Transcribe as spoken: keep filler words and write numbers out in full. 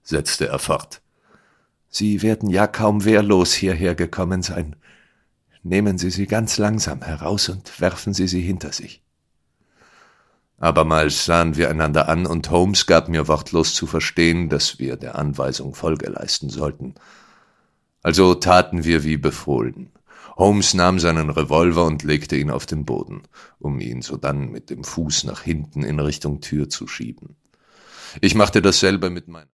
setzte er fort. »Sie werden ja kaum wehrlos hierher gekommen sein. Nehmen Sie sie ganz langsam heraus und werfen Sie sie hinter sich.« Abermals sahen wir einander an, und Holmes gab mir wortlos zu verstehen, dass wir der Anweisung Folge leisten sollten. Also taten wir wie befohlen. Holmes nahm seinen Revolver und legte ihn auf den Boden, um ihn sodann mit dem Fuß nach hinten in Richtung Tür zu schieben. Ich machte dasselbe mit meinem